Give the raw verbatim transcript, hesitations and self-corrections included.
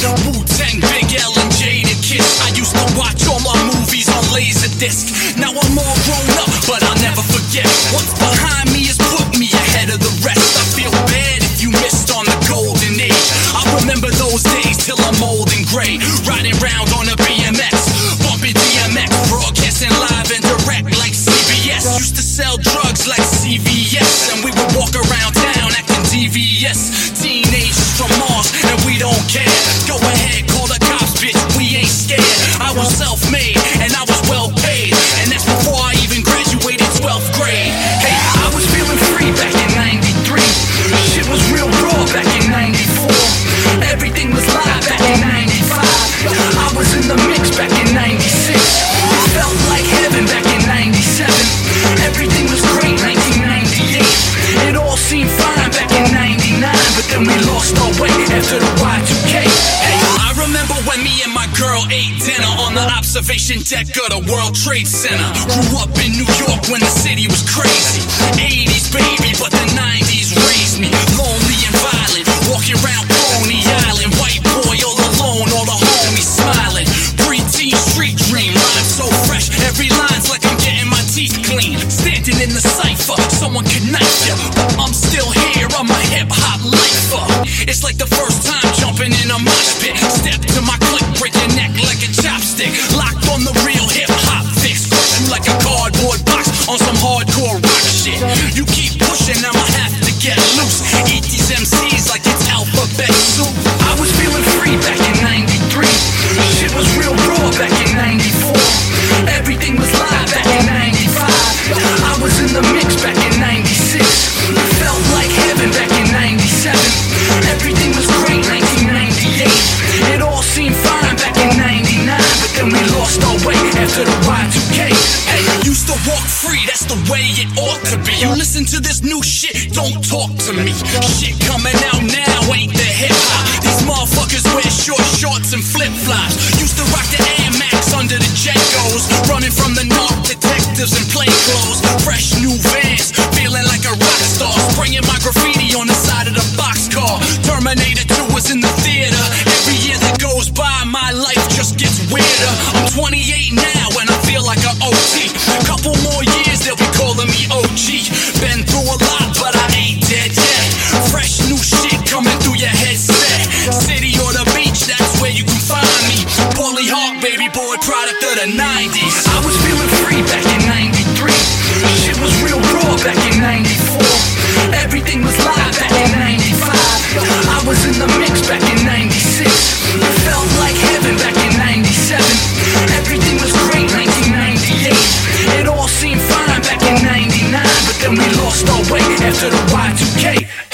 Wu-Tang, Big L, and Jada Kiss. I used to watch all my movies on Laserdisc. Now I'm all grown up, but I'll never forget. What's behind me has put me ahead of the rest. I feel bad if you missed on the golden age. I remember those days till I'm old and gray, riding round on a B M X, bumping D M X, broadcasting live and direct like C B S. Used to sell drugs like C V S, and we would walk around town acting D V S. Teenagers from Mars, and we don't care. Go ahead, call the cops, bitch, we ain't scared. I was self-made, and I was well paid, and that's before I even graduated twelfth grade. Hey, I was feeling free back in ninety-three. Shit was real raw back in ninety-four. Everything was live back in ninety-five. I was in the mix back in ninety-six. It felt like heaven back in ninety-seven. Everything was great nineteen ninety-eight. It all seemed fine back in ninety-nine, but then we lost our way after the Y two K. Hey, I remember when me and my girl ate dinner on the observation deck of the World Trade Center. Grew up in New York when the city was crazy. eighties baby, but the nineties raised me. Lonely and violent, walking around Coney Island. White boy all alone, all the homies smiling. Preteen street dream, rhyme so fresh. Every line's like I'm getting my teeth clean. Standing in the cypher, someone could knife ya, but I'm still here, I'm a hip-hop lifer. It's like the first time jumping in a mosh pit. Step to my click, break your neck like a chopstick. Locked on the real hip-hop fix. Crush you like a cardboard box on some hardcore rock shit. You keep pushing, I'ma have to get loose. Eat these M Cs like it's alphabet soup. I was feeling free back in ninety-three. Shit was real raw back in ninety-four. Everything was live back in ninety-five. I was in the mix back in ninety-six. It felt like heaven back in ninety-seven. Everything was great nineteen ninety-eight. It all seemed fine back in ninety-nine, but then we lost our way after the Y two K. Hey, used to walk free, that's the way it ought to be. You listen to this new shit, don't talk to me. Shit coming out now ain't the hip-hop. These motherfuckers wear short shorts and flip-flops. Used to rock the Air Max under the Jenkos, running from the narc detectives in plain clothes. Fresh new Vans, feeling like a rock star. Spraying my graffiti on the side of the boxcar. Terminator two was in the theater. Every year that goes by, my life just gets weirder. I'm twenty-eight now and I feel like an O T. Couple more years, they'll be calling me O G. Been through a lot, but I ain't dead yet. Fresh new shit coming through your headset. City or the beach, that's where you can find me. Paulie Hawk, baby boy, product of the nineties. I was feeling free back in ninety-three. Shit was real raw back in ninety-four. Everything was live back in ninety-five. I was in the mix back in ninety-six. It felt like heaven back in ninety-seven. Everything was great nineteen ninety-eight. It all seemed fine back in ninety-nine, but then we lost our way after the Y two K.